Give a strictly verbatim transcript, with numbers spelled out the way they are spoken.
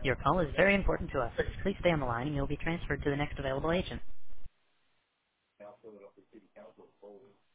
Your call is very important to us. Please stay on the line and you'll be transferred to the next available agent.